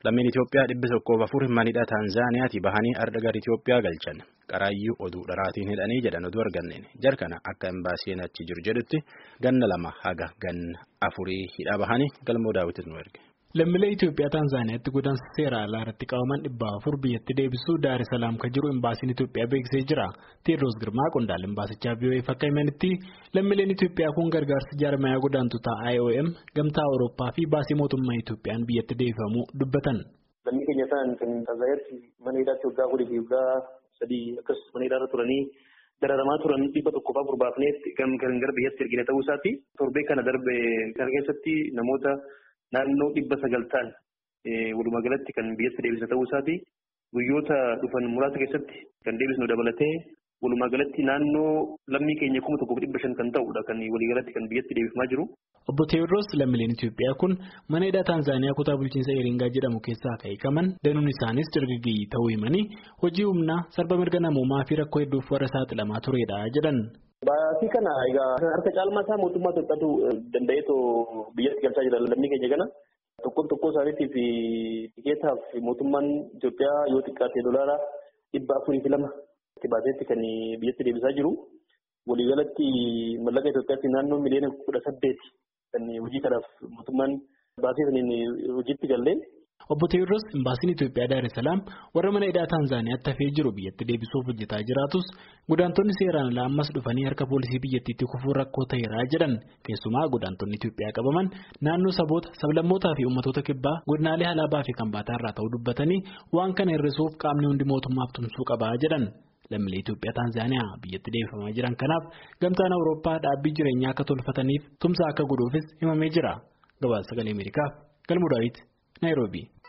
Lammiin Itoophiyaa 104 manidha Taanzaaniyaati bahanii arda gara Itoophiyaa galchan. Qaraayyuu oduu dharaatiin hidhanii jedhan oduu arganneen. Jar kana akka embaasiin achi jiru jedhutti ganna 2 haga ganna 4 hidhaa bahanii galmoo daawwitis nu erge. Lammiilee Itoophiyaa Taanzaaniyaatti godaansa seeraa alaa irratti qabaman 400 biyyatti deebisuu Daar es Salaam kan jiru embaasiin Itoophiyaa beeksisee jira. Teedroos Girmaa qondaala embaasichaa BOF akka himanitti lammiileen Itoophiyaa kun gargaarsa jaarmayaa godaantotaa IOM, Gamtaa Awurooppaa fi baasii mootummaa Itoophiyaan biyyatti deebifamuu dubbatan. Lammii keenya ta'an kan Taanzaaniyaatti mana hidhaatti waggaa 3 akkasumas mana hidhaarra turanii dararamaa turan 104 baafneetti kan gara biyyatti ergine ta'uu isaati. Torbee kana darbe kana keessatti namoota naannoo 900 ta'an walumaa galatti kan biyyatti deebisa ta'uu isaati. Guyyoota dhufan muraasa keessatti kan deebisnu dabalatee walumaa galatti naannoo lammii keenya 1500 kan ta'udha kan waliigalatti kan biyyatti deebifamaa jiru. Obbo Teewodroos lammiileen Itoophiyaa kun mana hidhaa Taanzaaniyaa kutaa bulchiinsa Eeringaa jedhamu keessaa kaa'ikaman danuun isaanis dargaggeeyyii ta'uu himanii hojii humnaa sarba mirga namoomaa fi rakkoo hedduuf warra saaxilamaa turedha jedhan. Baasii kana egaa harka caalmaa isaa mootummaa Itoophiyaatu danda'eetoo biyyatti galchaa jira lammii keenya kana. Tokko isaaniitiif tikeetaaf mootummaan Itoophiyaa yoo xiqqaate doolaara 402 itti baaseetti kan biyyatti deebisaa jiru. Waliigalatti mallaqa Itoophiyaatti naannoo miliyoona 18 kan hojii kanaaf mootummaan baasii saniin hojiitti gallee. Obbo Teewodroos embaasiin Itoophiyaa Daar es Salaam warra mana hidhaa Taanzaaniyaatti hafee jiru biyyatti deebisuuf hojjetaa jiraatus godaantonni seeraan alaa ammas dhufanii harka poolisii biyyattiitti kufuun rakkoo ta'eera jedhan. Keessumaa godaantonni Itoophiyaa qabaman naannoo saboota, sablammootaa fi uummattoota kibbaa godinaalee Alaabaa fi Kambaataa irraa ta'uu dubbatanii waan kana hir'isuuf qaamni hundi mootummaaf tumsuu qabaa jedhan. Lammiilee Itoophiyaa Taanzaaniyaa biyyatti deebifamaa jiran kanaaf Gamtaan Awurooppaa dhaabbii jireenyaa akka tolfataniif tumsa akka godhuufis himamee jira. Gabaasa Sagalee Ameerikaaf Galmuu Daawit, Naayiroobii.